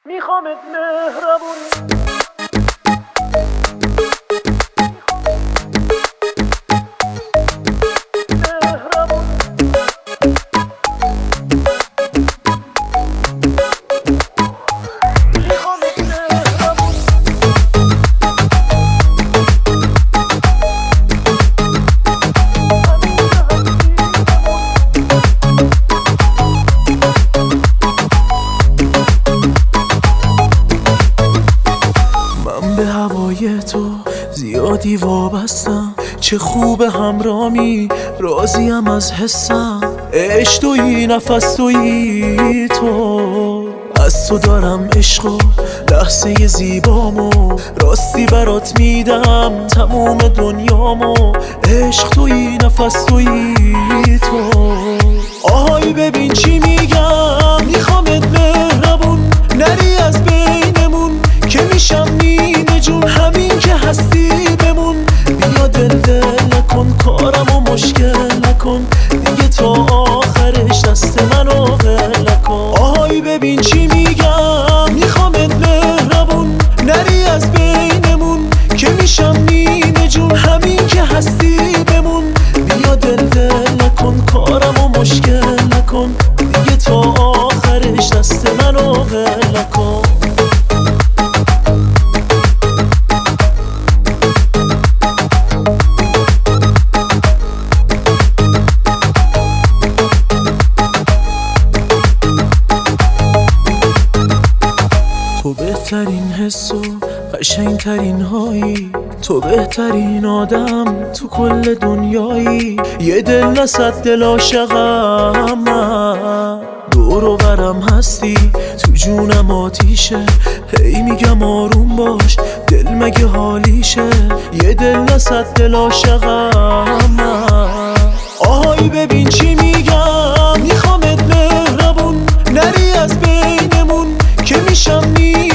میخوامت مهربون به هوای تو زیادی وابستم، چه خوب همرامی راضیم از حسم. عشق تویی نفس تویی تو، از تو دارم عشقو لحظه زیبامو، راستی برات میدم تموم دنیامو. عشق تویی نفس تویی تو، آهای ببین چی میگم، میخوامت مهربون نری از بینمون که میشم نینه جون. همین که هستی بمون، بیا دل نکن کارمو مشکل نکن، دیگه تا آخرش دست منو ول نکن. آهای ببین چی میگم، میخوامت مهربون نری از بینمون که میشم نینه جون. همین که هستی بمون، بیا دل نکن کارمو مشکل نکن، دیگه تا آخرش دست منو ول نکن. تو بهترین حس و قشنگترین هایی، تو بهترین آدم تو کل دنیایی. یه دل نصد دل عاشقم من، دور و برم هستی تو جونم آتیشه. هی میگم آروم باش دل مگه حالیشه، یه دل نصد دل عاشقم من. آهای ببین چی میگم، میخوامت مهربون نری از بینمون که میشم